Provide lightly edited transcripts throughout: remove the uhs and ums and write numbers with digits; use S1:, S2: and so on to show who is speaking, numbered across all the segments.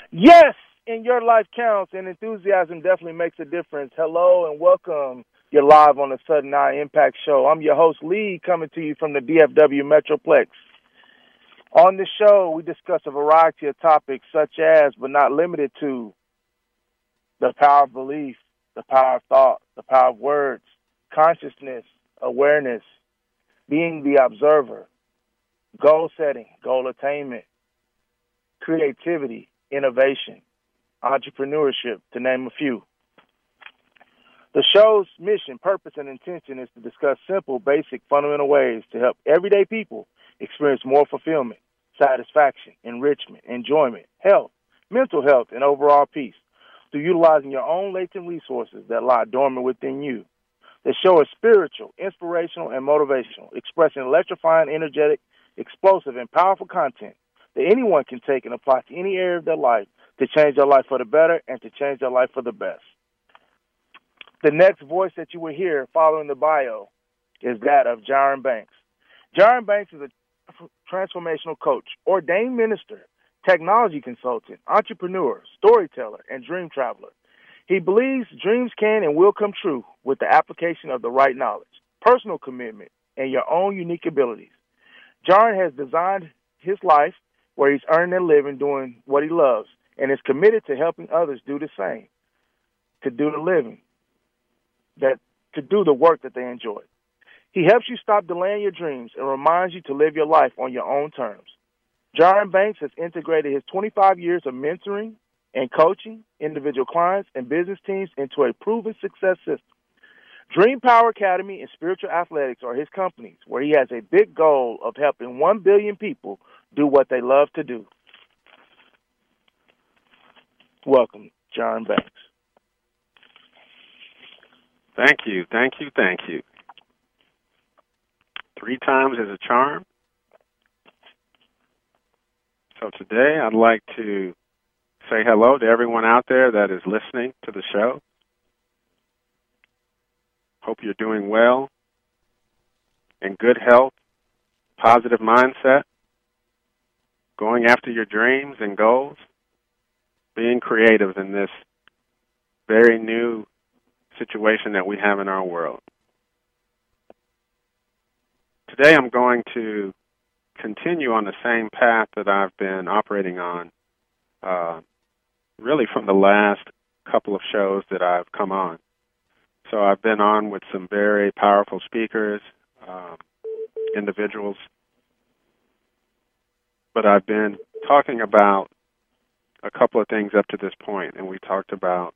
S1: Yes, and your life counts, and enthusiasm definitely makes a difference. Hello and welcome. You're live on the Sudden Eye Impact Show. I'm your host, Lee, coming to you from the DFW Metroplex. On this show, we discuss a variety of topics such as, but not limited to, the power of belief, the power of thought, the power of words, consciousness, awareness, being the observer, goal setting, goal attainment, creativity, innovation, entrepreneurship, to name a few. The show's mission, purpose, and intention is to discuss simple, basic, fundamental ways to help everyday people experience more fulfillment, satisfaction, enrichment, enjoyment, health, mental health, and overall peace through utilizing your own latent resources that lie dormant within you. The show is spiritual, inspirational, and motivational, expressing electrifying, energetic, explosive, and powerful content that anyone can take and apply to any area of their life to change their life for the better and to change their life for the best. The next voice that you will hear following the bio is that of Jaron Banks. Jaron Banks is a transformational coach, ordained minister, technology consultant, entrepreneur, storyteller, and dream traveler. He believes dreams can and will come true with the application of the right knowledge, personal commitment, and your own unique abilities. Jaron has designed his life where he's earning a living doing what he loves and is committed to helping others do the same, to do the living, to do the work that they enjoy. He helps you stop delaying your dreams and reminds you to live your life on your own terms. Jaron Banks has integrated his 25 years of mentoring and coaching individual clients and business teams into a proven success system. Dream Power Academy and Spiritual Athletics are his companies, where he has a big goal of helping 1 billion people do what they love to do. Welcome, Jaron Banks.
S2: Thank you, thank you, thank you. 3 times is a charm. So today I'd like to say hello to everyone out there that is listening to the show. Hope you're doing well, in good health, positive mindset, going after your dreams and goals, being creative in this very new situation that we have in our world. Today I'm going to continue on the same path that I've been operating on really from the last couple of shows that I've come on. So I've been on with some very powerful speakers, individuals, but I've been talking about a couple of things up to this point, and we talked about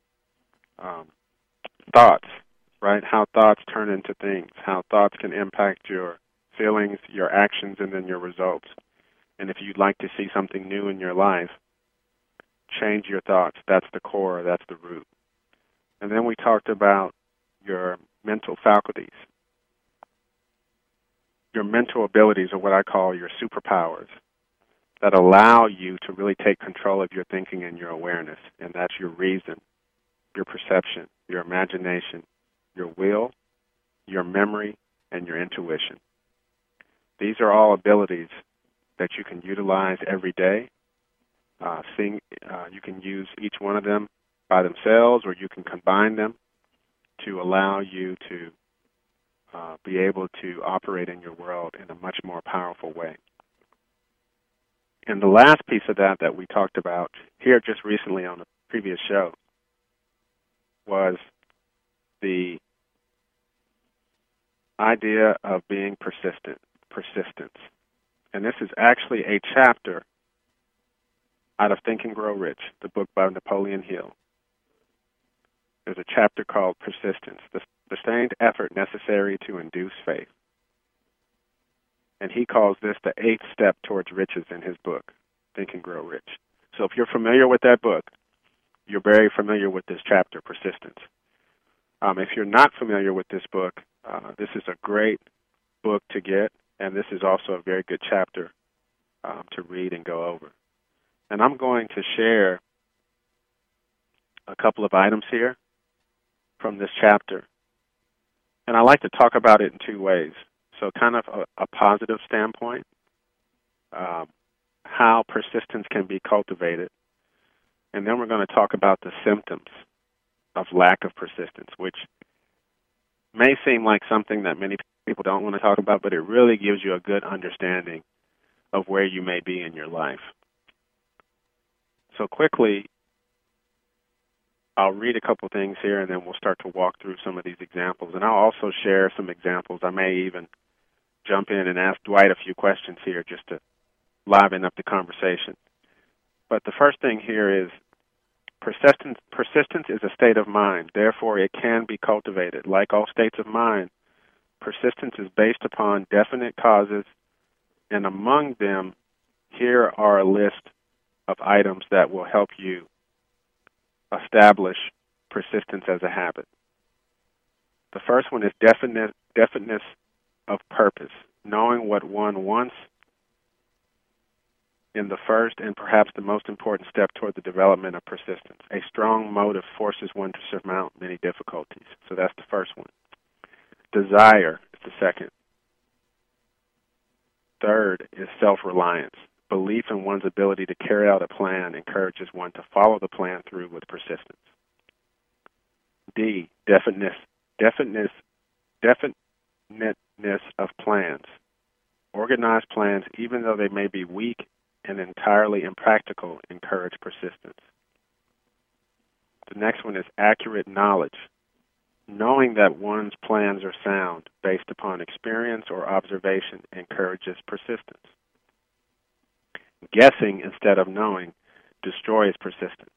S2: thoughts, right? How thoughts turn into things, how thoughts can impact your feelings, your actions, and then your results. And if you'd like to see something new in your life, change your thoughts. That's the core, that's the root. And then we talked about your mental faculties. Your mental abilities are what I call your superpowers that allow you to really take control of your thinking and your awareness. And that's your reason, your perception, your imagination, your will, your memory, and your intuition. These are all abilities that you can utilize every day. You can use each one of them by themselves, or you can combine them to allow you to be able to operate in your world in a much more powerful way. And the last piece of that we talked about here just recently on the previous show was the idea of being persistence. And this is actually a chapter out of Think and Grow Rich, the book by Napoleon Hill. There's a chapter called Persistence, the sustained effort necessary to induce faith. And he calls this the 8th step towards riches in his book, Think and Grow Rich. So if you're familiar with that book, you're very familiar with this chapter, Persistence. If you're not familiar with this book, this is a great book to get, and this is also a very good chapter to read and go over. And I'm going to share a couple of items here from this chapter. And I like to talk about it in 2 ways. So kind of a positive standpoint, how persistence can be cultivated, And then we're going to talk about the symptoms of lack of persistence, which may seem like something that many people don't want to talk about, but it really gives you a good understanding of where you may be in your life. So quickly, I'll read a couple things here, and then we'll start to walk through some of these examples. And I'll also share some examples. I may even jump in and ask Dwight a few questions here just to liven up the conversation. But the first thing here is persistence. Persistence is a state of mind. Therefore, it can be cultivated. Like all states of mind, persistence is based upon definite causes, and among them, here are a list of items that will help you establish persistence as a habit. The first one is definiteness of purpose, knowing what one wants in the first and perhaps the most important step toward the development of persistence. A strong motive forces one to surmount many difficulties. So that's the first one. Desire is the second. Third is self-reliance. Belief in one's ability to carry out a plan encourages one to follow the plan through with persistence. D, definiteness of plans. Organized plans, even though they may be weak and entirely impractical, encourage persistence. The next one is accurate knowledge. Knowing that one's plans are sound based upon experience or observation encourages persistence. Guessing instead of knowing destroys persistence.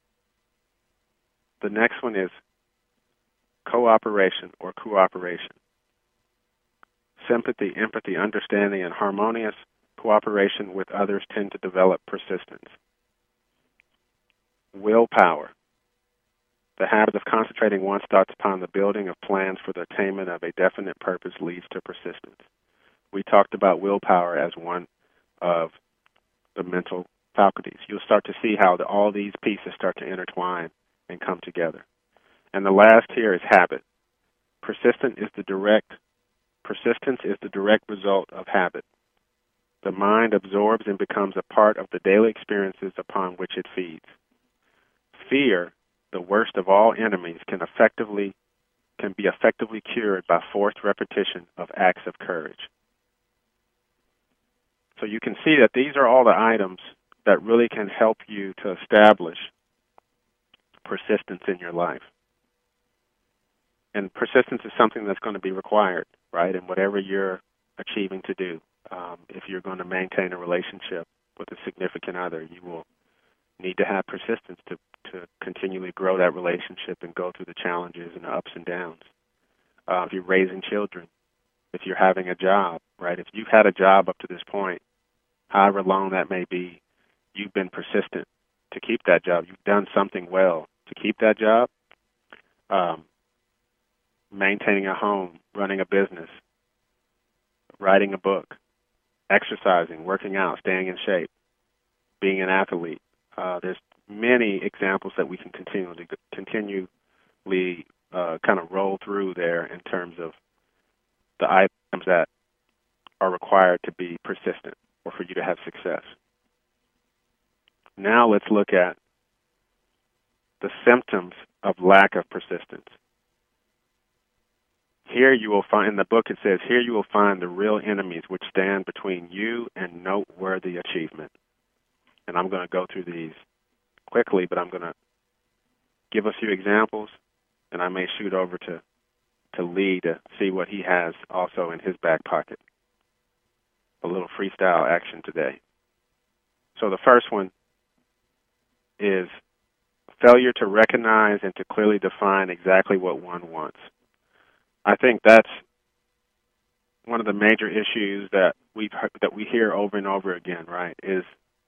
S2: The next one is cooperation or cooperation. Sympathy, empathy, understanding, and harmonious cooperation with others tend to develop persistence. Willpower. The habit of concentrating one's thoughts upon the building of plans for the attainment of a definite purpose leads to persistence. We talked about willpower as one of the mental faculties. You'll start to see how all these pieces start to intertwine and come together. And the last here is habit. Persistence is the direct result of habit. The mind absorbs and becomes a part of the daily experiences upon which it feeds. Fear, the worst of all enemies, can be effectively cured by forced repetition of acts of courage. So you can see that these are all the items that really can help you to establish persistence in your life. And persistence is something that's going to be required, right, in whatever you're achieving to do. If you're going to maintain a relationship with a significant other, you will need to have persistence to continually grow that relationship and go through the challenges and the ups and downs. If you're raising children, if you're having a job, right, if you've had a job up to this point, however long that may be, you've been persistent to keep that job. You've done something well to keep that job. Maintaining a home, running a business, writing a book, exercising, working out, staying in shape, being an athlete. There's many examples that we can continually kind of roll through there in terms of the items that are required to be persistent or for you to have success. Now let's look at the symptoms of lack of persistence. Here you will find, in the book it says, here you will find the real enemies which stand between you and noteworthy achievement. And I'm going to go through these quickly, but I'm going to give a few examples, and I may shoot over to Lee to see what he has also in his back pocket. A little freestyle action today. So the first one is failure to recognize and to clearly define exactly what one wants. I think that's one of the major issues that we hear over and over again, right, is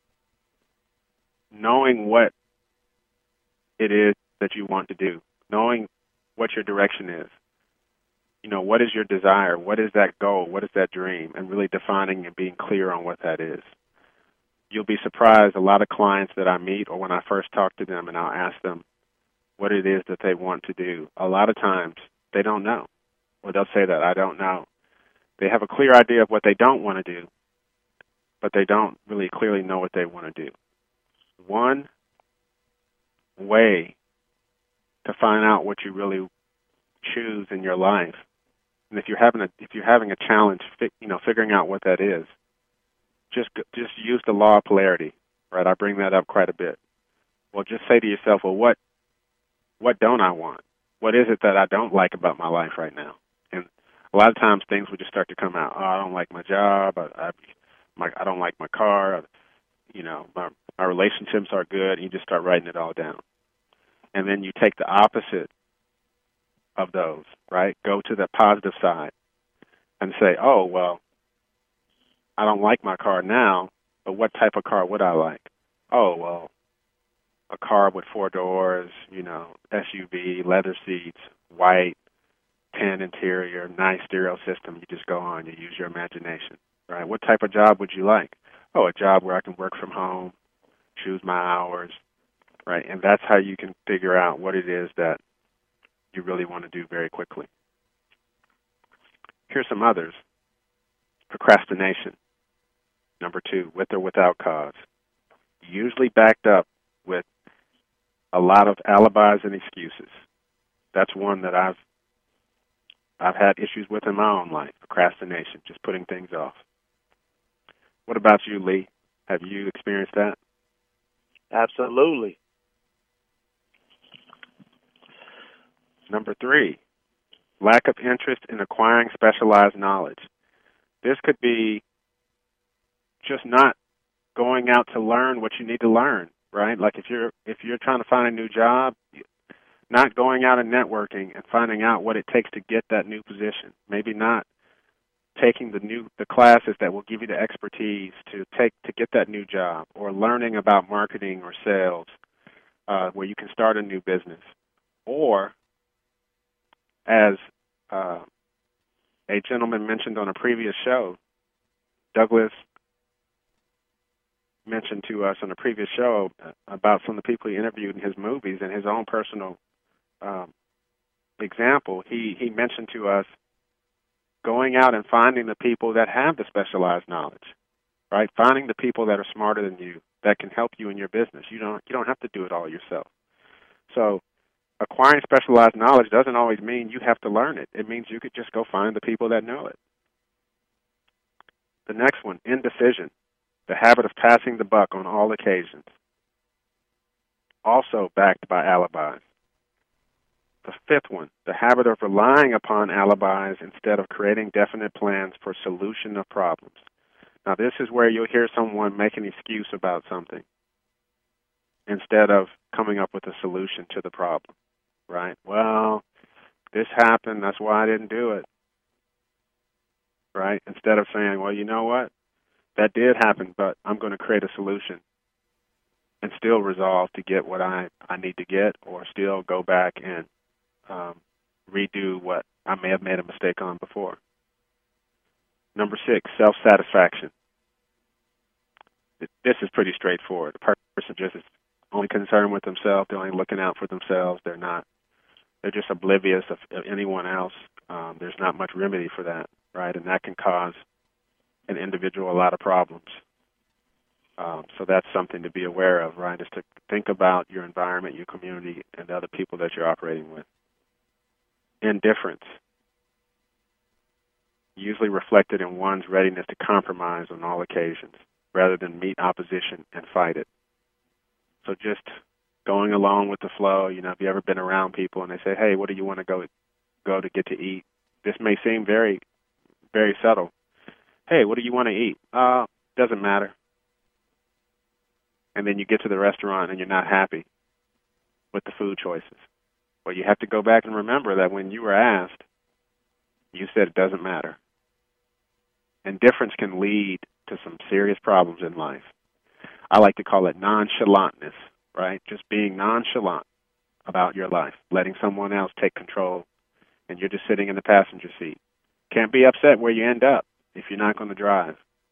S2: knowing what it is that you want to do, knowing what your direction is. You know, what is your desire? What is that goal? What is that dream? And really defining and being clear on what that is. You'll be surprised, a lot of clients that I meet or when I first talk to them and I'll ask them what it is that they want to do, a lot of times they don't know. Or they'll say that, I don't know. They have a clear idea of what they don't want to do, but they don't really clearly know what they want to do. One, way to find out what you really choose in your life. And if you're having a challenge, figuring out what that is, just use the law of polarity, right? I bring that up quite a bit. Well, just say to yourself, well, what don't I want? What is it that I don't like about my life right now? And a lot of times things will just start to come out. Oh, I don't like my job. I don't like my car. My relationships are good. And you just start writing it all down. And then you take the opposite of those, right? Go to the positive side and say, oh, well, I don't like my car now, but what type of car would I like? Oh, well, a car with 4 doors, SUV, leather seats, white, tan interior, nice stereo system. You just go on, you use your imagination, right? What type of job would you like? Oh, a job where I can work from home, choose my hours, right? And that's how you can figure out what it is that you really want to do very quickly. Here's some others. Procrastination. Number 2, with or without cause. Usually backed up with a lot of alibis and excuses. That's one that I've had issues with in my own life. Procrastination, just putting things off. What about you, Lee? Have you experienced that?
S1: Absolutely.
S2: Number 3, lack of interest in acquiring specialized knowledge. This could be just not going out to learn what you need to learn, right? Like if you're trying to find a new job, not going out and networking and finding out what it takes to get that new position. Maybe not taking the classes that will give you the expertise to get that new job, or learning about marketing or sales, where you can start a new business. Or, as a gentleman mentioned on a previous show, Douglas mentioned to us on a previous show about some of the people he interviewed in his movies and his own personal example. He mentioned to us going out and finding the people that have the specialized knowledge, right? Finding the people that are smarter than you that can help you in your business. You don't have to do it all yourself. So acquiring specialized knowledge doesn't always mean you have to learn it. It means you could just go find the people that know it. The next one, indecision, the habit of passing the buck on all occasions, also backed by alibis. The 5th one, the habit of relying upon alibis instead of creating definite plans for solution of problems. Now, this is where you'll hear someone make an excuse about something instead of coming up with a solution to the problem, right? Well, this happened, that's why I didn't do it, right? Instead of saying, well, you know what? That did happen, but I'm going to create a solution and still resolve to get what I need to get, or still go back and redo what I may have made a mistake on before. Number 6, self-satisfaction. This is pretty straightforward. The person just is only concerned with themselves. They're only looking out for themselves. They're just oblivious of anyone else. There's not much remedy for that, right? And that can cause an individual a lot of problems. So that's something to be aware of, right? Is to think about your environment, your community, and the other people that you're operating with. Indifference, usually reflected in one's readiness to compromise on all occasions, rather than meet opposition and fight it. So just going along with the flow. Have you ever been around people and they say, hey, what do you want to go to get to eat? This may seem very, very subtle. Hey, what do you want to eat? Doesn't matter. And then you get to the restaurant and you're not happy with the food choices. Well, you have to go back and remember that when you were asked, you said it doesn't matter. Indifference can lead to some serious problems in life. I like to call it nonchalantness, right? Just being nonchalant about your life, letting someone else take control, and you're just sitting in the passenger seat. Can't be upset where you end up if you're not going to drive.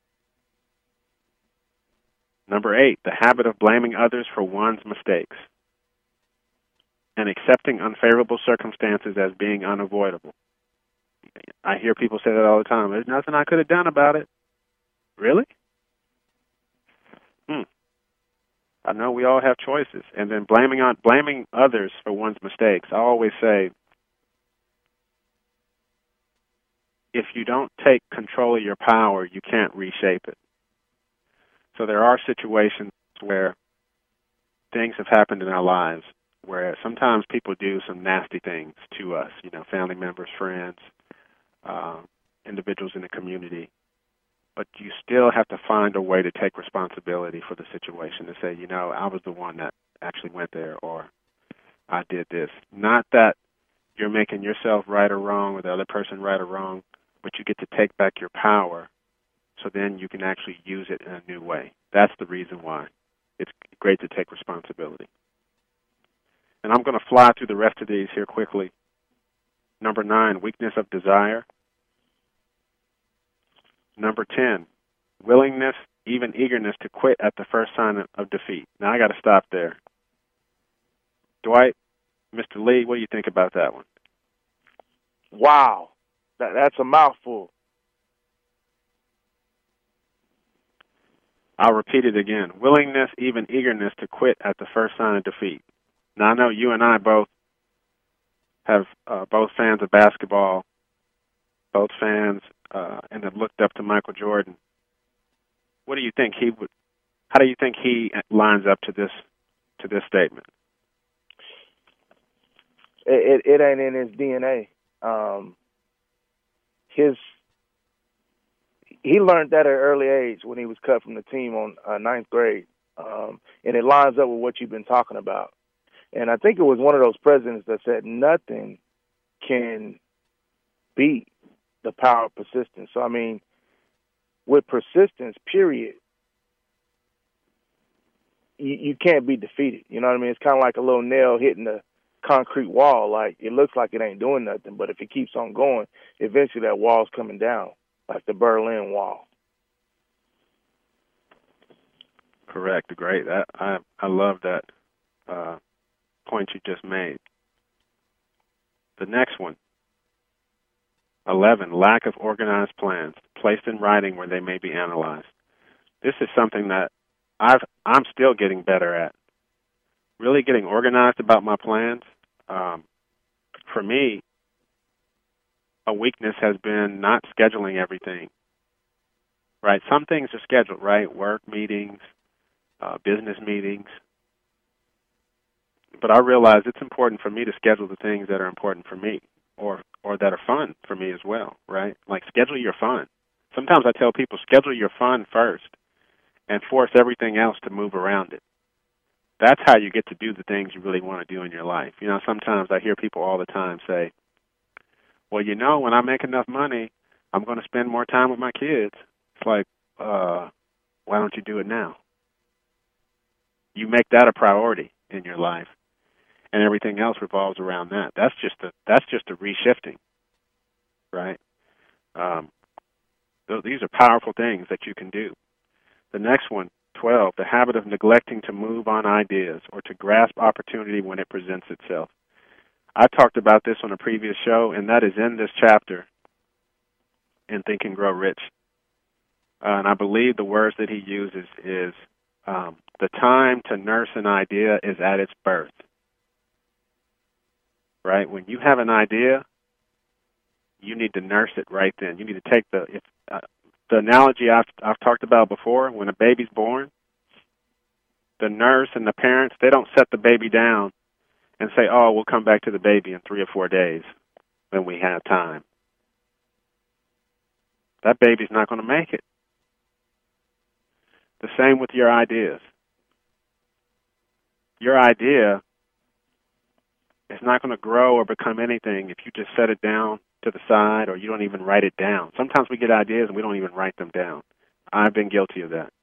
S2: Number 8, the habit of blaming others for one's mistakes and accepting unfavorable circumstances as being unavoidable. I hear people say that all the time. There's nothing I could have done about it. Really? I know we all have choices. And then blaming others for one's mistakes. I always say, if you don't take control of your power, you can't reshape it. So there are situations where things have happened in our lives where sometimes people do some nasty things to us, family members, friends, individuals in the community. But you still have to find a way to take responsibility for the situation and say, I was the one that actually went there, or I did this. Not that you're making yourself right or wrong or the other person right or wrong, but you get to take back your power so then you can actually use it in a new way. That's the reason why it's great to take responsibility. And I'm going to fly through the rest of these here quickly. Number 9, weakness of desire. Number 10, willingness, even eagerness to quit at the first sign of defeat. Now, I got to stop there. Dwight, Mr. Lee, what do you think about that one?
S1: Wow. That's a mouthful.
S2: I'll repeat it again. Willingness, even eagerness to quit at the first sign of defeat. Now, I know you and I both fans of basketball, both fans, and have looked up to Michael Jordan. What do you think how do you think he lines up to this statement?
S1: It ain't in his DNA. He learned that at an early age when he was cut from the team on ninth grade. And it lines up with what you've been talking about. And I think it was one of those presidents that said nothing can beat the power of persistence. So, I mean, with persistence, period, you can't be defeated. You know what I mean? It's kind of like a little nail hitting the concrete wall. Like, it looks like it ain't doing nothing, but if it keeps on going, eventually that wall's coming down, like the Berlin Wall.
S2: Correct. Great. I love that point you just made. The next one, 11, lack of organized plans, placed in writing where they may be analyzed. This is something that I'm still getting better at. Really getting organized about my plans. For me, a weakness has been not scheduling everything. Right? Some things are scheduled, right? Work meetings, business meetings. But I realize it's important for me to schedule the things that are important for me or that are fun for me as well, right? Like, schedule your fun. Sometimes I tell people, schedule your fun first and force everything else to move around it. That's how you get to do the things you really want to do in your life. Sometimes I hear people all the time say, well, when I make enough money, I'm going to spend more time with my kids. It's like, why don't you do it now? You make that a priority in your life, and everything else revolves around that. That's just a reshifting, right? These are powerful things that you can do. The next one, 12, the habit of neglecting to move on ideas or to grasp opportunity when it presents itself. I talked about this on a previous show, and that is in this chapter in Think and Grow Rich. And I believe the words that he uses is the time to nurse an idea is at its birth. Right? When you have an idea, you need to nurse it right then. You need to take the analogy I've talked about before. When a baby's born, the nurse and the parents, they don't set the baby down and say, oh, we'll come back to the baby in 3 or 4 days when we have time. That baby's not going to make it. The same with your ideas. Your idea is not going to grow or become anything if you just set it down to the side or you don't even write it down. Sometimes we get ideas and we don't even write them down. I've been guilty of that.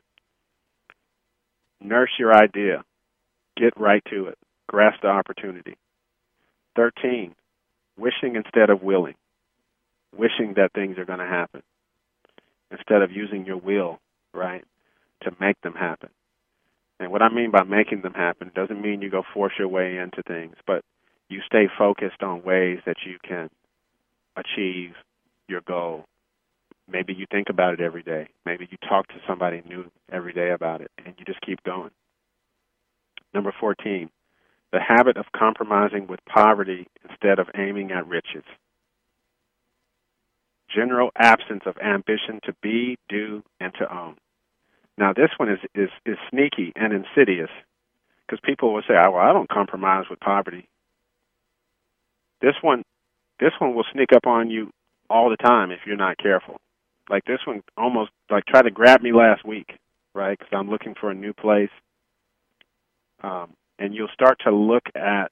S2: Nurse your idea. Get right to it. Grasp the opportunity. 13, wishing instead of willing. Wishing that things are going to happen instead of using your will, right, to make them happen. And what I mean by making them happen doesn't mean you go force your way into things, but you stay focused on ways that you can achieve your goal. Maybe you think about it every day. Maybe you talk to somebody new every day about it, and you just keep going. Number 14, the habit of compromising with poverty instead of aiming at riches. General absence of ambition to be, do, and to own. Now, this one is sneaky and insidious because people will say, "Oh, well, I don't compromise with poverty." This one will sneak up on you all the time if you're not careful. Like this one almost like tried to grab me last week, right? Because I'm looking for a new place. And you'll start to look at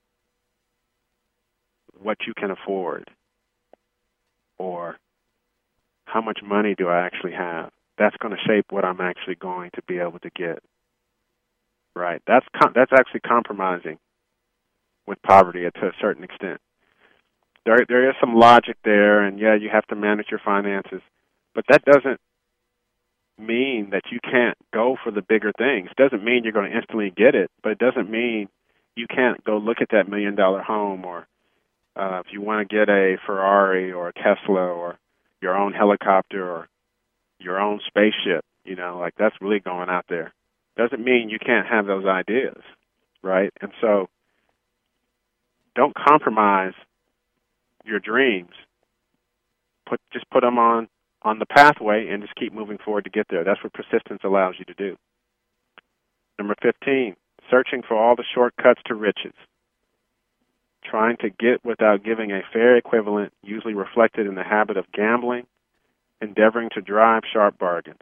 S2: what you can afford or how much money do I actually have. That's going to shape what I'm actually going to be able to get, right? That's actually compromising with poverty to a certain extent. There is some logic there, and yeah, you have to manage your finances, but that doesn't mean that you can't go for the bigger things. It doesn't mean you're going to instantly get it, but it doesn't mean you can't go look at that $1 million home, or if you want to get a Ferrari or a Tesla or your own helicopter or your own spaceship, like that's really going out there. Doesn't mean you can't have those ideas, right? And so don't compromise your dreams. Just put them on the pathway and just keep moving forward to get there. That's what persistence allows you to do. Number 15, searching for all the shortcuts to riches. Trying to get without giving a fair equivalent, usually reflected in the habit of gambling, endeavoring to drive sharp bargains.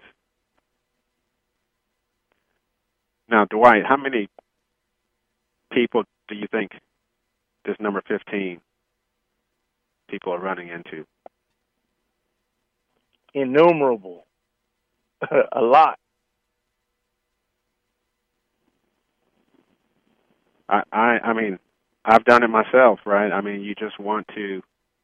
S2: Now, Dwight, how many people do you think this number 15 people are running into?
S1: Innumerable. A lot.
S2: I mean, I've done it myself, right? I mean, you just want to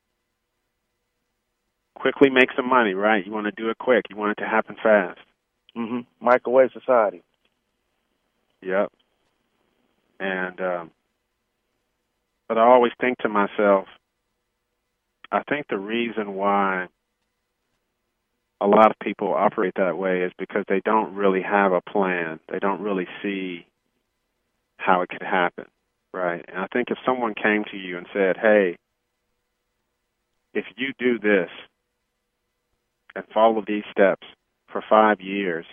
S2: quickly make some money, right? You want to do it quick. You want it to happen fast.
S1: Mm-hmm. Microwave society.
S2: Yep. And but I always think to myself, I think the reason why a lot of people operate that way is because they don't really have a plan. They don't really see how it could happen, right? And I think if someone came to you and said, "Hey, if you do this and follow these steps for 5 years,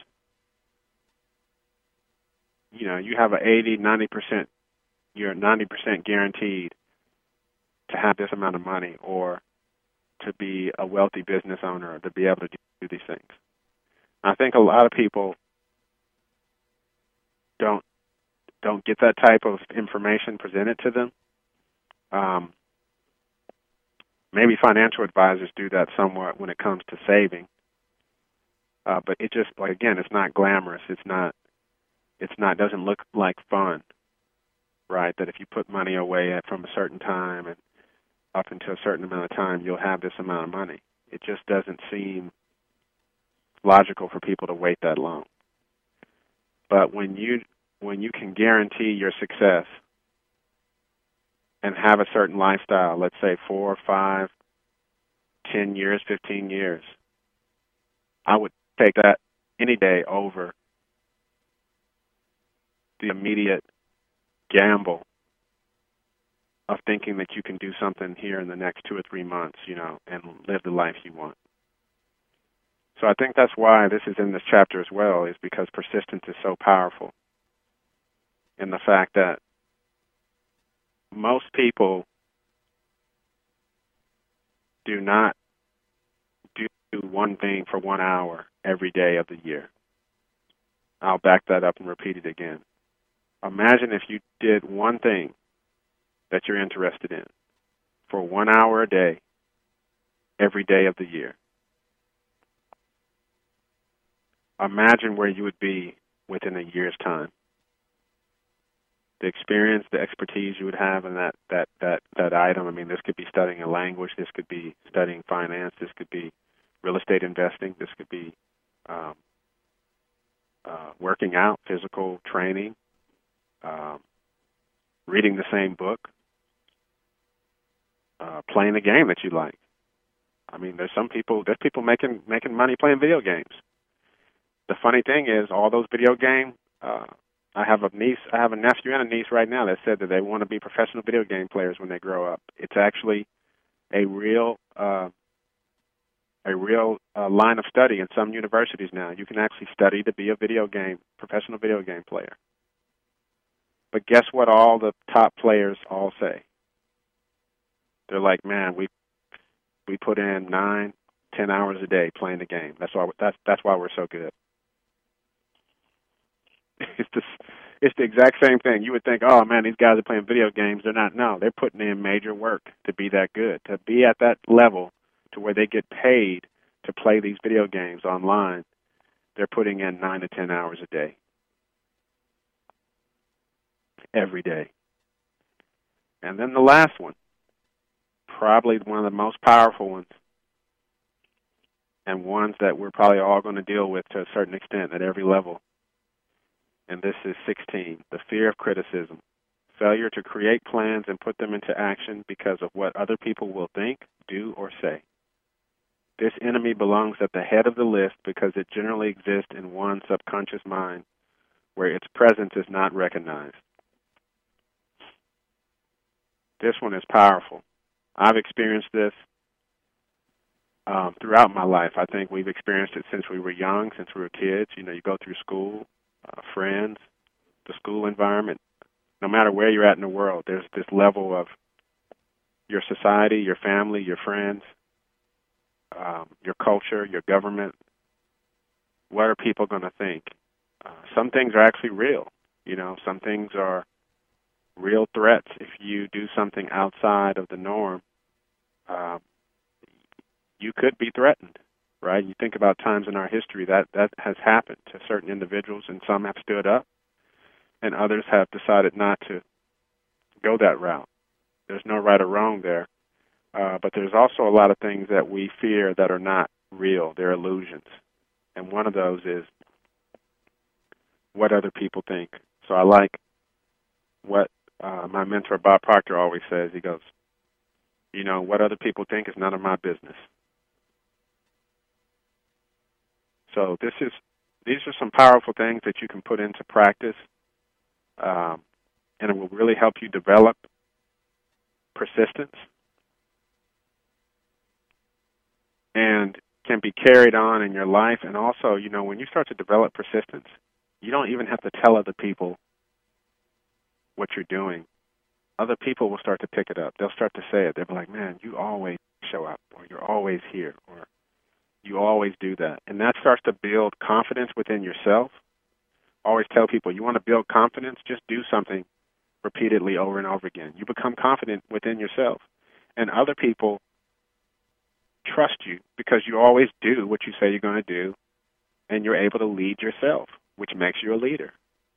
S2: you have an 80, 90%, you're 90% guaranteed to have this amount of money or to be a wealthy business owner or to be able to do these things." I think a lot of people don't get that type of information presented to them. Maybe financial advisors do that somewhat when it comes to saving. But it just, like, again, it's not glamorous. It doesn't look like fun, right? That if you put money away from a certain time and up until a certain amount of time, you'll have this amount of money. It just doesn't seem logical for people to wait that long. But when you can guarantee your success and have a certain lifestyle, let's say 4, 5, 10 years, 15 years, I would take that any day over the immediate gamble of thinking that you can do something here in the next 2 or 3 months, and live the life you want. So I think that's why this is in this chapter as well, is because persistence is so powerful. And the fact that most people do not do one thing for 1 hour every day of the year. I'll back that up and repeat it again. Imagine if you did one thing that you're interested in for 1 hour a day, every day of the year. Imagine where you would be within a year's time. The experience, the expertise you would have in that item. I mean, this could be studying a language. This could be studying finance. This could be real estate investing. This could be working out, physical training, reading the same book, playing a game that you like. I mean, there's people making money playing video games. The funny thing is, all those video game I have a nephew and a niece right now that said that they want to be professional video game players when they grow up. It's actually a real line of study in some universities now. You can actually study to be a professional video game player. But guess what all the top players all say? They're like, man, we put in 9, 10 hours a day playing the game. That's why we're so good. It's the exact same thing. You would think, oh man, these guys are playing video games. They're not. No, they're putting in major work to be that good, to be at that level to where they get paid to play these video games online. They're putting in 9 to 10 hours a day, every day. And then the last one, probably one of the most powerful ones, and ones that we're probably all going to deal with to a certain extent at every level. And this is 16, the fear of criticism. Failure to create plans and put them into action because of what other people will think, do, or say. This enemy belongs at the head of the list because it generally exists in one's subconscious mind where its presence is not recognized. This one is powerful. I've experienced this throughout my life. I think we've experienced it since we were young, since we were kids. You know, you go through school, friends, the school environment. No matter where you're at in the world, there's this level of your society, your family, your friends, your culture, your government. What are people going to think? Some things are actually real. You know, some things are real threats. If you do something outside of the norm, you could be threatened, right? You think about times in our history that has happened to certain individuals, and some have stood up, and others have decided not to go that route. There's no right or wrong there, but there's also a lot of things that we fear that are not real. They're illusions, and one of those is what other people think. So I like what my mentor Bob Proctor always says. He goes, you know, what other people think is none of my business. So these are some powerful things that you can put into practice, and it will really help you develop persistence and can be carried on in your life. And also, you know, when you start to develop persistence, you don't even have to tell other people what you're doing. Other people will start to pick it up. They'll start to say it. They'll be like, man, you always show up, or you're always here, or you always do that. And that starts to build confidence within yourself. I always tell people, you want to build confidence, just do something repeatedly over and over again. You become confident within yourself. And other people trust you because you always do what you say you're going to do, and you're able to lead yourself, which makes you a leader.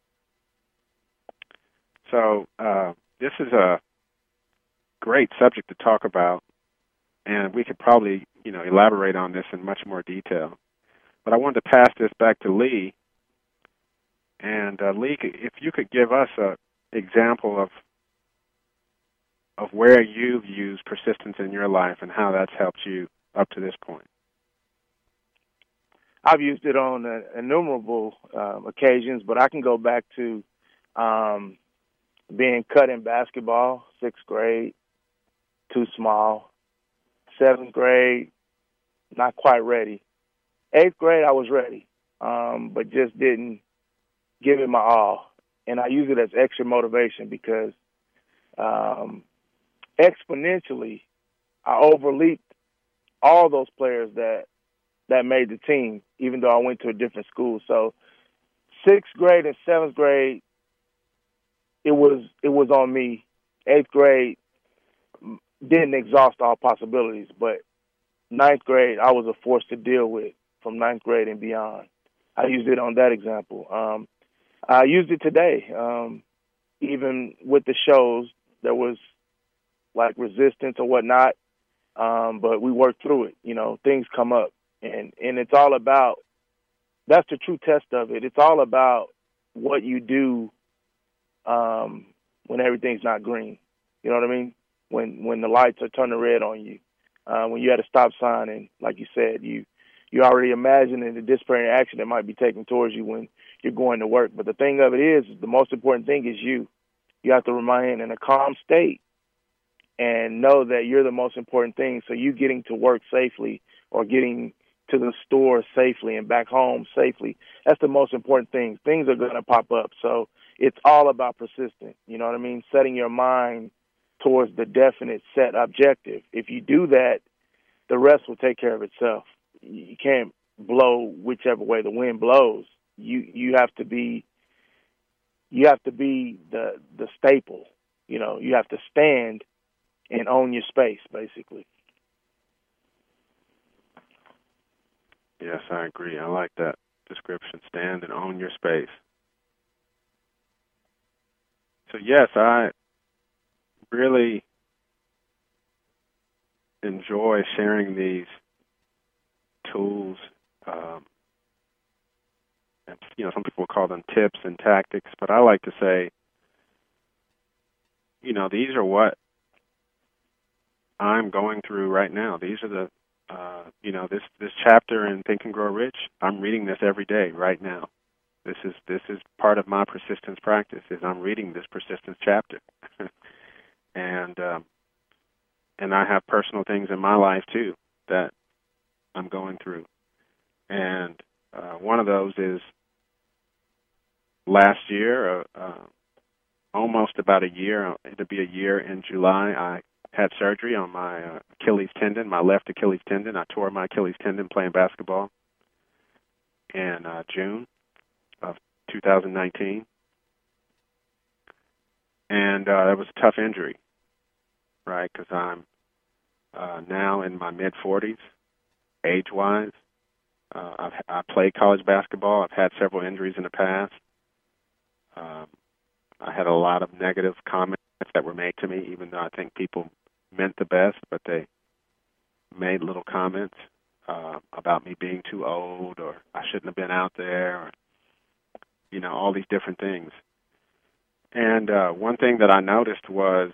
S2: So this is a great subject to talk about, and we could probably, you know, elaborate on this in much more detail. But I wanted to pass this back to Lee. And Lee, if you could give us an example of where you've used persistence in your life and how that's helped you up to this point.
S1: I've used it on innumerable occasions, but I can go back to being cut in basketball, 6th grade, too small. 7th grade, not quite ready. 8th grade, I was ready, but just didn't give it my all. And I use it as extra motivation because exponentially, I overleaped all those players that made the team, even though I went to a different school. So 6th grade and 7th grade, it was on me. 8th grade didn't exhaust all possibilities, but 9th grade I was a force to deal with from 9th grade and beyond. I used it on that example. I used it today, even with the shows. There was like resistance or whatnot, but we worked through it. You know, things come up, and it's all about, that's the true test of it. It's all about what you do when everything's not green. You know what I mean? When the lights are turning red on you, when you had a stop sign and, like you said, you you're already imagining the disparate action that might be taken towards you when you're going to work. But the thing of it is the most important thing is you. You have to remain in a calm state and know that you're the most important thing. So you getting to work safely or getting to the store safely and back home safely, that's the most important thing. Things are going to pop up. So it's all about persistence. You know what I mean? Setting your mind towards the definite set objective. If you do that, the rest will take care of itself. You can't blow whichever way the wind blows. You have to be the staple. You know, you have to stand and own your space, basically.
S2: Yes, I agree. I like that description. Stand and own your space. So yes, I really enjoy sharing these tools. And, some people call them tips and tactics, but I like to say, these are what I'm going through right now. These are the, this chapter in Think and Grow Rich. I'm reading this every day right now. This is part of my persistence practice. Is I'm reading this persistence chapter, and I have personal things in my life too that I'm going through, and one of those is last year, almost about a year. It'll be a year in July. I had surgery on my Achilles tendon, my left Achilles tendon. I tore my Achilles tendon playing basketball in June of 2019. And that was a tough injury, right, because I'm now in my mid-40s, age-wise. I played college basketball. I've had several injuries in the past. I had a lot of negative comments that were made to me, even though I think people meant the best, but they made little comments about me being too old or I shouldn't have been out there or, all these different things. And one thing that I noticed was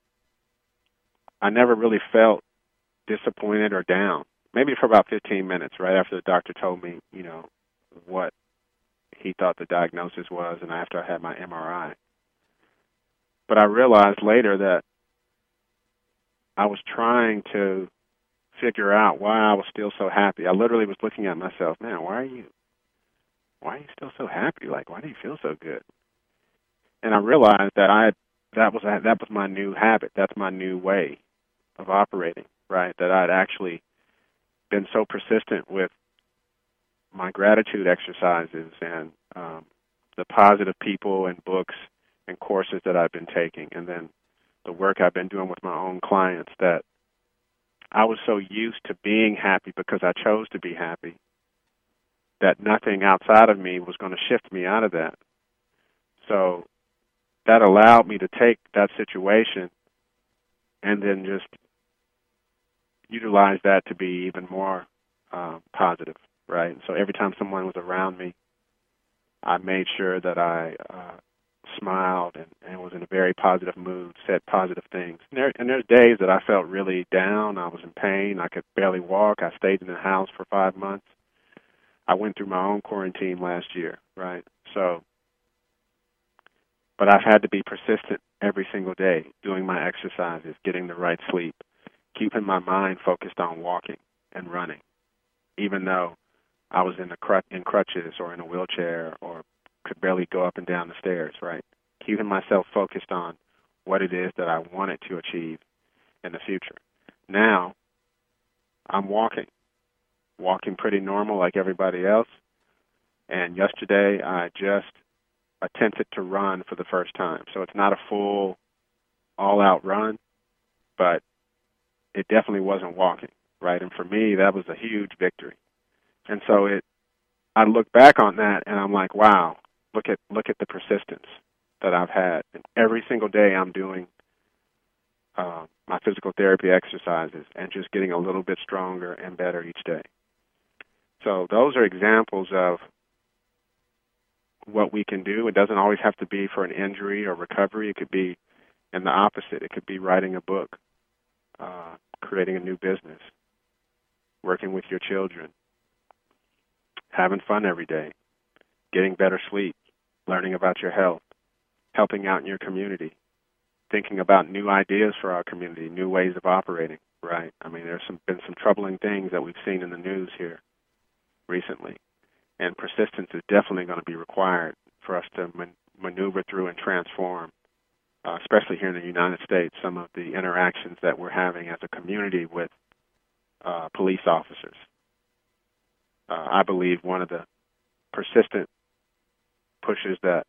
S2: I never really felt disappointed or down, maybe for about 15 minutes right after the doctor told me, what he thought the diagnosis was and after I had my MRI. But I realized later that I was trying to figure out why I was still so happy. I literally was looking at myself, man, why are you still so happy? Like, why do you feel so good? And I realized that that was my new habit. That's my new way of operating, right? That I'd actually been so persistent with my gratitude exercises and the positive people and books and courses that I've been taking, and then the work I've been doing with my own clients, that I was so used to being happy because I chose to be happy that nothing outside of me was going to shift me out of that. So that allowed me to take that situation and then just utilize that to be even more positive, right? So every time someone was around me, I made sure that I smiled and was in a very positive mood, said positive things. And there's days that I felt really down. I was in pain. I could barely walk. I stayed in the house for 5 months. I went through my own quarantine last year, right? But I've had to be persistent every single day, doing my exercises, getting the right sleep, keeping my mind focused on walking and running, even though I was in crutches or in a wheelchair or could barely go up and down the stairs, right? Keeping myself focused on what it is that I wanted to achieve in the future. Now, I'm walking pretty normal like everybody else. And yesterday, I just attempted to run for the first time. So it's not a full, all-out run, but it definitely wasn't walking, right? And for me, that was a huge victory. And so I look back on that, and I'm like, wow, look at the persistence that I've had. And every single day, I'm doing my physical therapy exercises and just getting a little bit stronger and better each day. So those are examples of what we can do. It doesn't always have to be for an injury or recovery. It could be in the opposite. It could be writing a book, creating a new business, working with your children, having fun every day, getting better sleep, learning about your health, helping out in your community, thinking about new ideas for our community, new ways of operating, right? I mean, there's been some troubling things that we've seen in the news here recently, and persistence is definitely going to be required for us to maneuver through and transform, especially here in the United States, some of the interactions that we're having as a community with police officers. I believe one of the persistent pushes that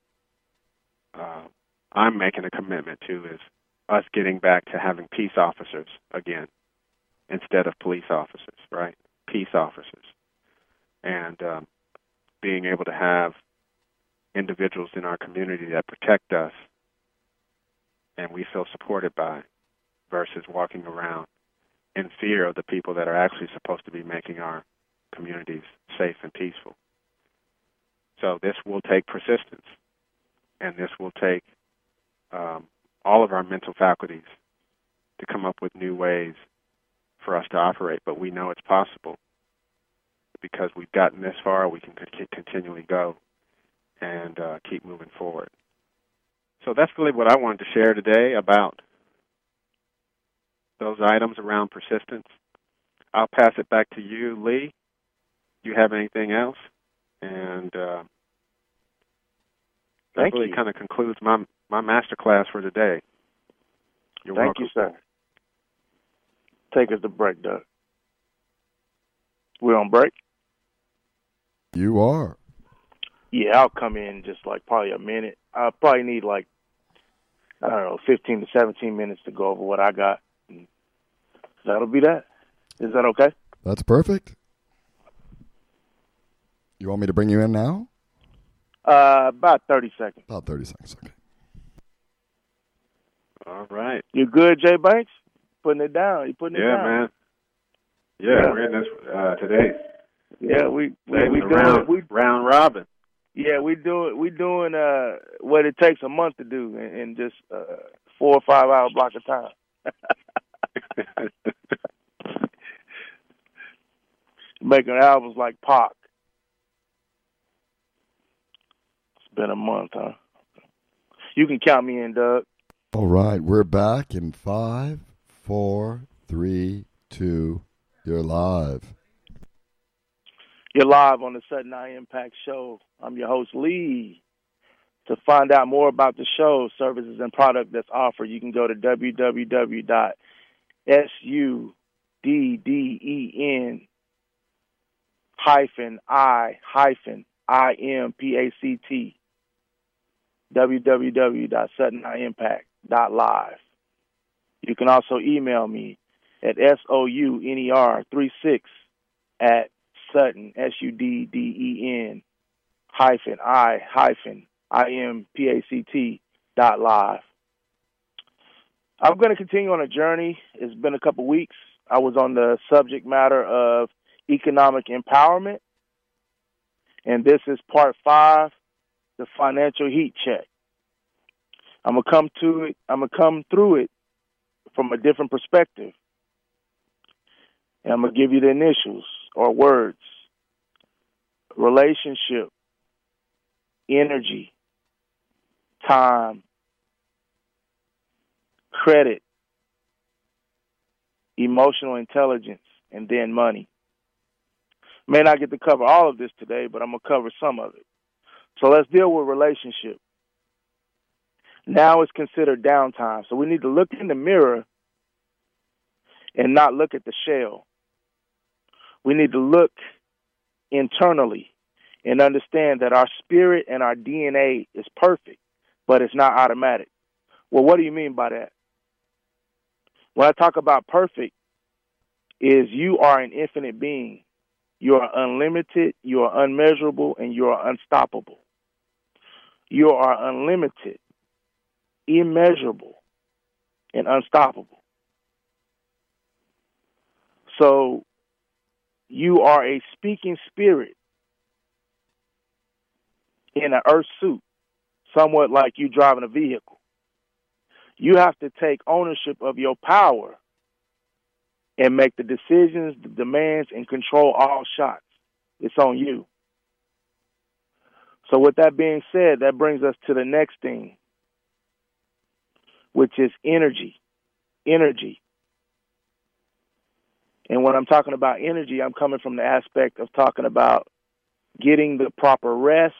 S2: I'm making a commitment to is us getting back to having peace officers again instead of police officers, right? Peace officers. And being able to have individuals in our community that protect us and we feel supported by versus walking around in fear of the people that are actually supposed to be making our communities safe and peaceful. So this will take persistence, and this will take all of our mental faculties to come up with new ways for us to operate. But we know it's possible because we've gotten this far. We can continually go and keep moving forward. So that's really what I wanted to share today about those items around persistence. I'll pass it back to you, Lee. Do you have anything else? And that really kind of concludes my master class for today. You're welcome.
S1: Thank you, sir. Take us to break, Doug. We're on break?
S3: You are.
S1: Yeah, I'll come in just like probably a minute. I'll probably need 15 to 17 minutes to go over what I got. That'll be that. Is that okay?
S3: That's perfect. You want me to bring you in now?
S1: About 30 seconds.
S3: About 30 seconds, okay.
S2: All right.
S1: You good, Jay Banks? Putting it down. You putting it down?
S2: Yeah, man. Yeah, we're in this today.
S1: Yeah, we
S2: round robin.
S1: Yeah, we doing what it takes a month to do in just 4 or 5 hour block of time. Making albums like Pac. It's been a month, huh? You can count me in, Doug.
S3: All right, we're back in 5, 4, 3, 2. You're live.
S1: You're live on the Sudden Eye Impact Show. I'm your host, Lee. To find out more about the show, services, and product that's offered, you can go to www.sudden-i-impact, www.suddeneyeimpact.live. You can also email me at souner36@Sudden, SUDDEN-I-IMPACT.live. I'm going to continue on a journey. It's been a couple weeks. I was on the subject matter of economic empowerment, and this is part 5, the financial heat check. I'm going to come through it from a different perspective. And I'm going to give you the initials or words: relationship, energy, time, credit, emotional intelligence, and then money. May not get to cover all of this today, but I'm going to cover some of it. So let's deal with relationship. Now it's considered downtime. So we need to look in the mirror and not look at the shell. We need to look internally and understand that our spirit and our DNA is perfect, but it's not automatic. Well, what do you mean by that? When I talk about perfect, is you are an infinite being. You are unlimited, you are unmeasurable, and you are unstoppable. You are unlimited, immeasurable, and unstoppable. So you are a speaking spirit in an earth suit, somewhat like you driving a vehicle. You have to take ownership of your power and make the decisions, the demands, and control all shots. It's on you. So with that being said, that brings us to the next thing, which is energy. Energy. And when I'm talking about energy, I'm coming from the aspect of talking about getting the proper rest,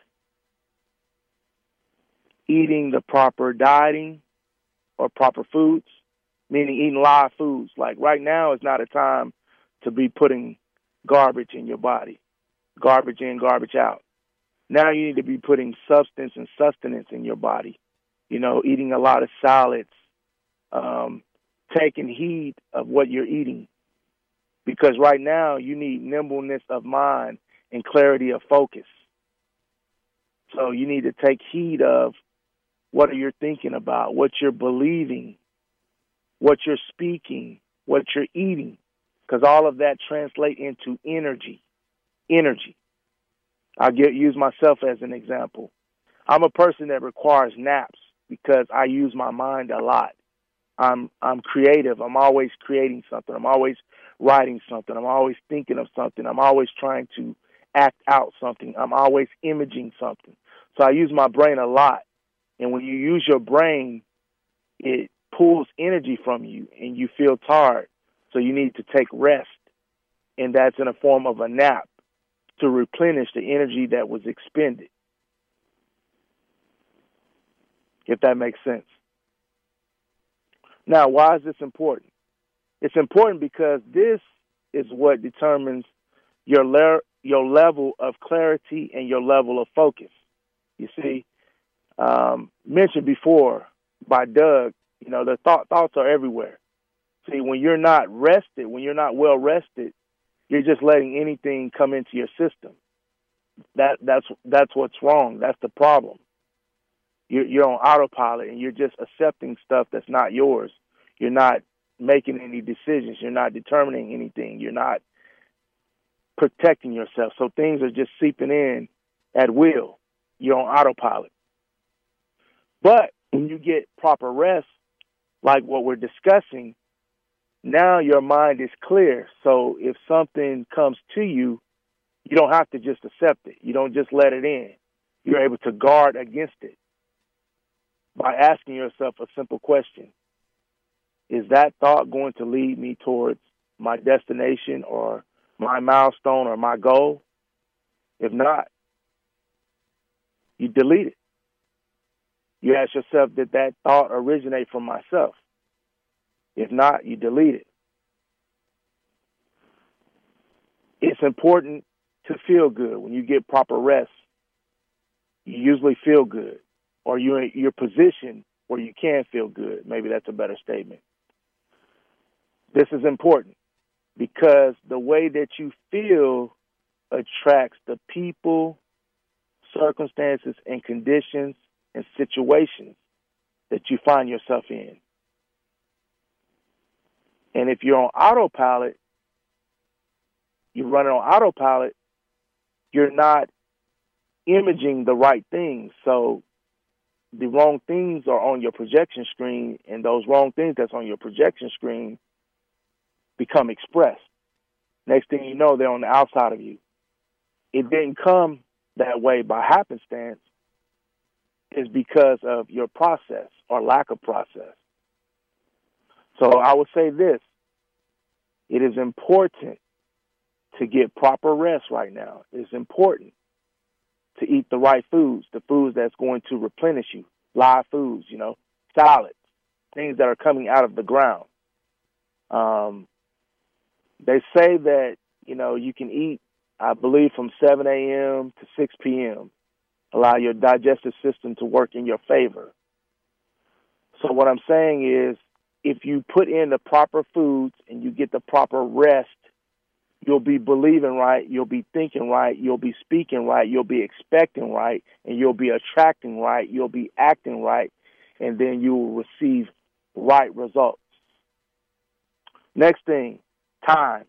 S1: eating the proper dieting or proper foods, meaning eating live foods. Like right now is not a time to be putting garbage in your body, garbage in, garbage out. Now you need to be putting substance and sustenance in your body, eating a lot of salads, taking heed of what you're eating. Because right now you need nimbleness of mind and clarity of focus. So you need to take heed of what you're thinking about, what you're believing, what you're speaking, what you're eating, because all of that translates into energy. Energy. I'll use myself as an example. I'm a person that requires naps because I use my mind a lot. I'm creative. I'm always creating something. I'm always writing something. I'm always thinking of something. I'm always trying to act out something. I'm always imaging something. So I use my brain a lot. And when you use your brain, it pulls energy from you and you feel tired. So you need to take rest. And that's in a form of a nap to replenish the energy that was expended. If that makes sense. Now, why is this important? It's important because this is what determines your level of clarity and your level of focus. You see, mentioned before by Doug, the thoughts are everywhere. See, when you're not rested, when you're not well rested, you're just letting anything come into your system. That's what's wrong. That's the problem. You're on autopilot and you're just accepting stuff that's not yours. You're not making any decisions. You're not determining anything. You're not protecting yourself. So things are just seeping in at will. You're on autopilot. But when you get proper rest, like what we're discussing, now your mind is clear. So if something comes to you, you don't have to just accept it. You don't just let it in. You're able to guard against it by asking yourself a simple question. Is that thought going to lead me towards my destination or my milestone or my goal? If not, you delete it. You ask yourself, did that thought originate from myself? If not, you delete it. It's important to feel good. When you get proper rest, you usually feel good, or you're positioned where you can feel good. Maybe that's a better statement. This is important because the way that you feel attracts the people, circumstances, and conditions and situations that you find yourself in. And if you're on autopilot, you're running on autopilot, you're not imaging the right things. So the wrong things are on your projection screen, and those wrong things that's on your projection screen become expressed. Next thing you know, they're on the outside of you. It didn't come that way by happenstance. It's because of your process or lack of process. So I would say this. It is important to get proper rest right now. It's important to eat the right foods, the foods that's going to replenish you, live foods, salads, things that are coming out of the ground. They say that, you can eat, I believe, from 7 a.m. to 6 p.m., allow your digestive system to work in your favor. So what I'm saying is, if you put in the proper foods and you get the proper rest, you'll be believing right, you'll be thinking right, you'll be speaking right, you'll be expecting right, and you'll be attracting right, you'll be acting right, and then you will receive right results. Next thing, time.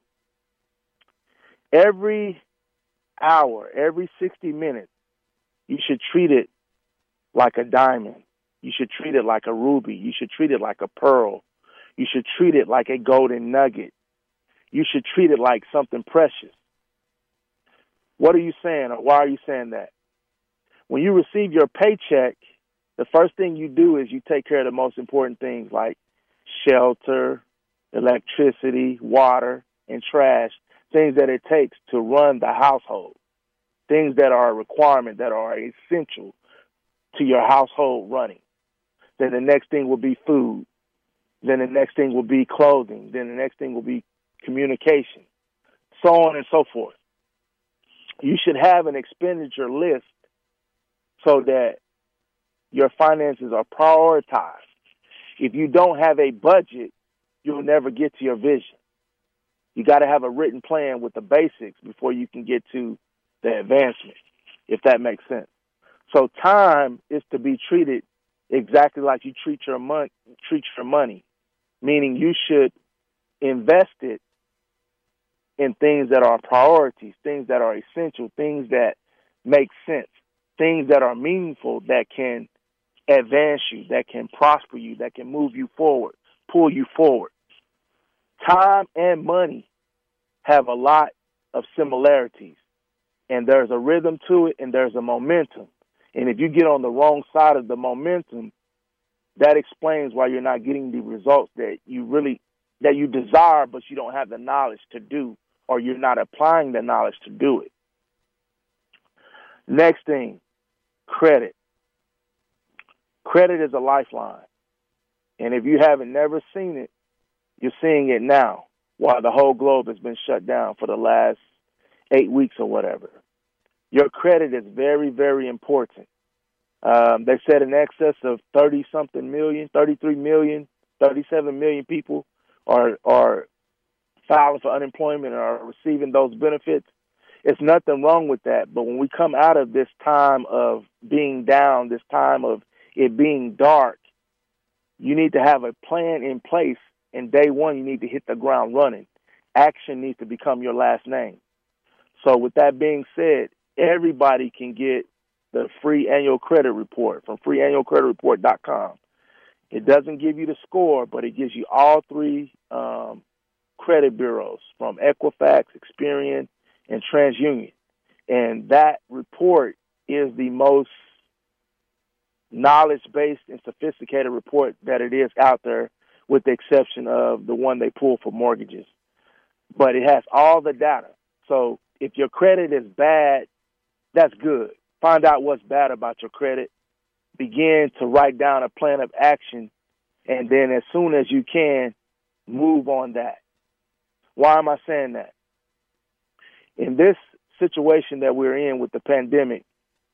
S1: Every hour, every 60 minutes, you should treat it like a diamond. You should treat it like a ruby. You should treat it like a pearl. You should treat it like a golden nugget. You should treat it like something precious. What are you saying, or why are you saying that? when you receive your paycheck, the first thing you do is you take care of the most important things like shelter, electricity, water, and trash, things that it takes to run the household, things that are a requirement, that are essential to your household running. Then the next thing will be food. Then the next thing will be clothing. Then the next thing will be communication, so on and so forth. You should have an expenditure list so that your finances are prioritized. If you don't have a budget, you'll never get to your vision. You got to have a written plan with the basics before you can get to the advancement, if that makes sense. So time is to be treated exactly like you treat your money, meaning you should invest it in things that are priorities, things that are essential, things that make sense, things that are meaningful, that can advance you, that can prosper you, that can move you forward, pull you forward. Time and money have a lot of similarities, and there's a rhythm to it, and there's a momentum. And if you get on the wrong side of the momentum, that explains why you're not getting the results that you desire, but you don't have the knowledge to do, or you're not applying the knowledge to do it. Next thing, credit. Credit is a lifeline. And if you haven't never seen it, you're seeing it now while the whole globe has been shut down for the last 8 weeks or whatever. Your credit is very, very important. They said in excess of 30-something million, 33 million, 37 million people are filing for unemployment or are receiving those benefits. It's nothing wrong with that. But when we come out of this time of being down, this time of it being dark, you need to have a plan in place. And day one, you need to hit the ground running. Action needs to become your last name. So with that being said, everybody can get the free annual credit report from freeannualcreditreport.com. It doesn't give you the score, but it gives you all three credit bureaus from Equifax, Experian, and TransUnion. And that report is the most knowledge-based and sophisticated report that it is out there, with the exception of the one they pull for mortgages. But it has all the data. So if your credit is bad, that's good. Find out what's bad about your credit. Begin to write down a plan of action, and then as soon as you can, move on that. Why am I saying that? In this situation that we're in with the pandemic,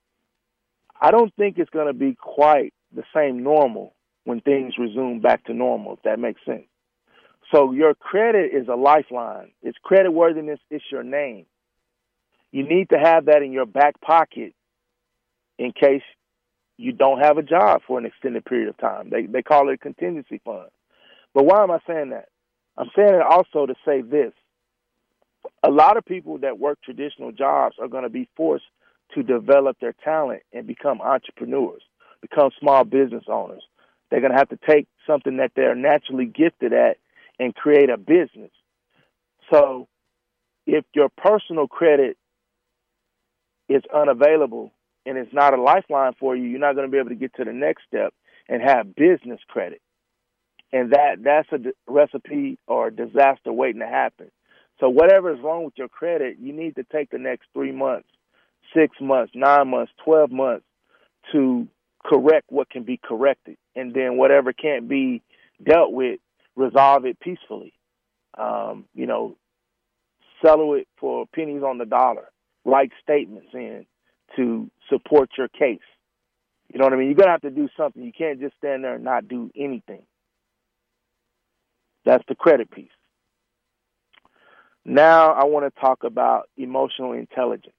S1: I don't think it's going to be quite the same normal when things resume back to normal, if that makes sense. So your credit is a lifeline. It's creditworthiness. It's your name. You need to have that in your back pocket in case you don't have a job for an extended period of time. They call it a contingency fund. But why am I saying that? I'm saying it also to say this. A lot of people that work traditional jobs are going to be forced to develop their talent and become entrepreneurs, become small business owners. They're going to have to take something that they're naturally gifted at and create a business. So if your personal credit is unavailable and it's not a lifeline for you, you're not going to be able to get to the next step and have business credit. And that's a recipe or a disaster waiting to happen. So whatever is wrong with your credit, you need to take the next 3 months, 6 months, 9 months, 12 months to correct what can be corrected. And then whatever can't be dealt with, resolve it peacefully. Settle it for pennies on the dollar. Write statements in to support your case. You know what I mean? You're going to have to do something. You can't just stand there and not do anything. That's the credit piece. Now I want to talk about emotional intelligence.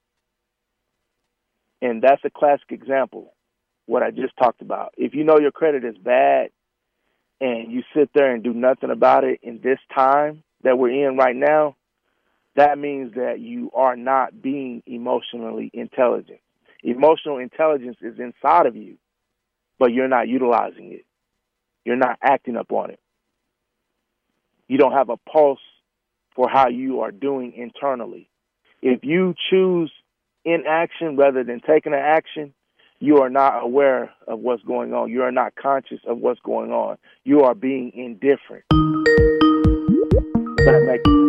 S1: And that's a classic example, what I just talked about. If you know your credit is bad and you sit there and do nothing about it in this time that we're in right now, that means that you are not being emotionally intelligent. Emotional intelligence is inside of you, but you're not utilizing it. You're not acting up on it. You don't have a pulse for how you are doing internally. If you choose inaction rather than taking an action, you are not aware of what's going on. You are not conscious of what's going on. You are being indifferent. Does that make sense?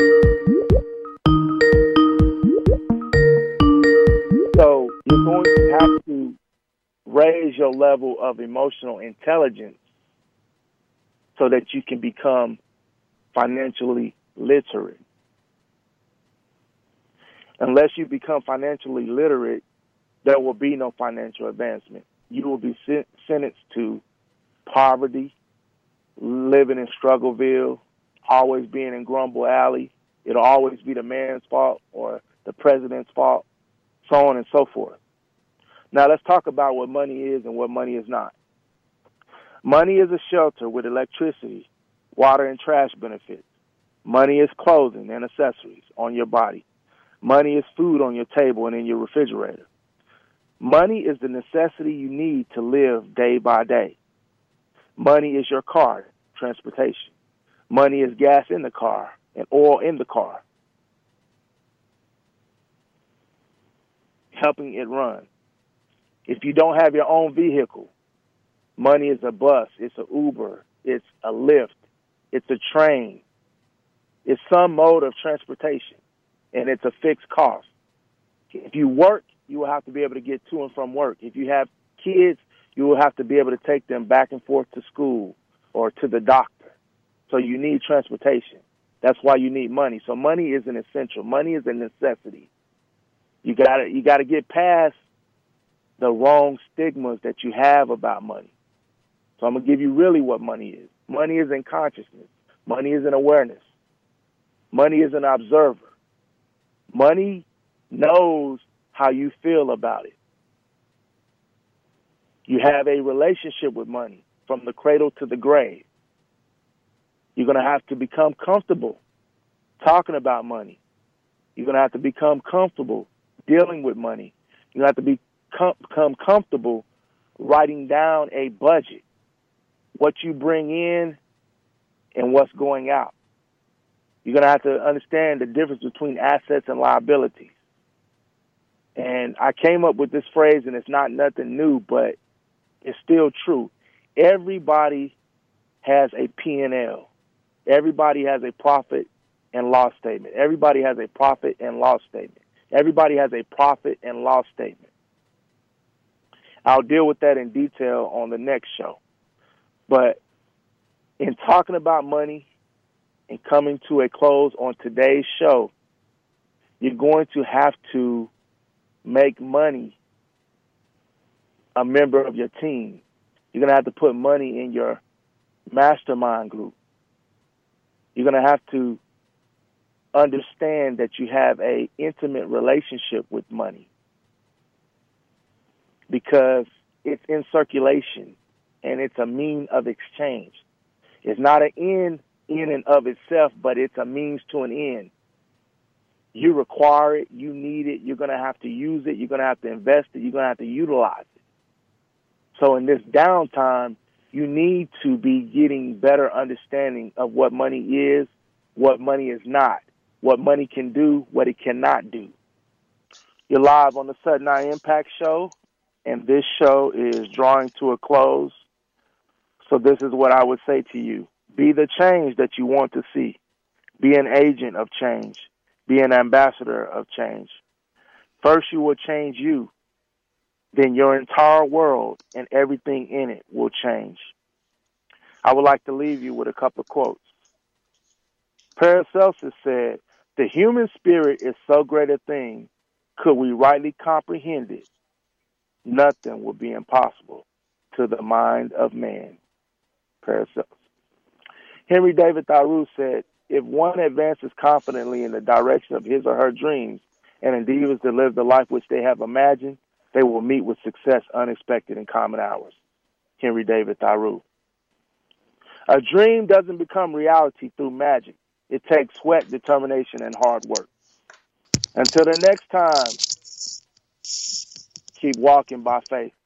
S1: So you're going to have to raise your level of emotional intelligence so that you can become financially literate. Unless you become financially literate, there will be no financial advancement. You will be sentenced to poverty, living in Struggleville, always being in Grumble Alley. It'll always be the man's fault or the president's fault, so on and so forth. Now let's talk about what money is and what money is not. Money is a shelter with electricity, water, and trash benefits. Money is clothing and accessories on your body. Money is food on your table and in your refrigerator. Money is the necessity you need to live day by day. Money is your car, transportation. Money is gas in the car and oil in the car, helping it run. If you don't have your own vehicle, money is a bus, it's an Uber, it's a Lyft, it's a train. It's some mode of transportation, and it's a fixed cost. If you work, you will have to be able to get to and from work. If you have kids, you will have to be able to take them back and forth to school or to the doctor. So you need transportation. That's why you need money. So money is an essential. Money is a necessity. You got to get past the wrong stigmas that you have about money. So I'm going to give you really what money is. Money is in consciousness. Money is in awareness. Money is an observer. Money knows how you feel about it. You have a relationship with money from the cradle to the grave. You're going to have to become comfortable talking about money. You're going to have to become comfortable dealing with money. You're going to have to become comfortable writing down a budget, what you bring in and what's going out. You're going to have to understand the difference between assets and liabilities. And I came up with this phrase, and it's not nothing new, but it's still true. Everybody has a P&L. Everybody has a profit and loss statement. Everybody has a profit and loss statement. Everybody has a profit and loss statement. I'll deal with that in detail on the next show. But in talking about money and coming to a close on today's show, you're going to have to make money a member of your team. You're going to have to put money in your mastermind group. You're going to have to understand that you have an intimate relationship with money because it's in circulation and it's a mean of exchange. It's not an end in and of itself, but it's a means to an end. You require it, you need it, you're going to have to use it, you're going to have to invest it, you're going to have to utilize it. So in this downtime, you need to be getting better understanding of what money is, what money is not, what money can do, what it cannot do. You're live on the Sudden Eye Impact Show, and this show is drawing to a close. So this is what I would say to you. Be the change that you want to see. Be an agent of change. Be an ambassador of change. First, you will change you. Then your entire world and everything in it will change. I would like to leave you with a couple of quotes. Paracelsus said, "The human spirit is so great a thing, could we rightly comprehend it, nothing would be impossible to the mind of man." Paracelsus. Henry David Thoreau said, "If one advances confidently in the direction of his or her dreams and endeavors to live the life which they have imagined, they will meet with success unexpected in common hours." Henry David Thoreau. A dream doesn't become reality through magic. It takes sweat, determination, and hard work. Until the next time, keep walking by faith.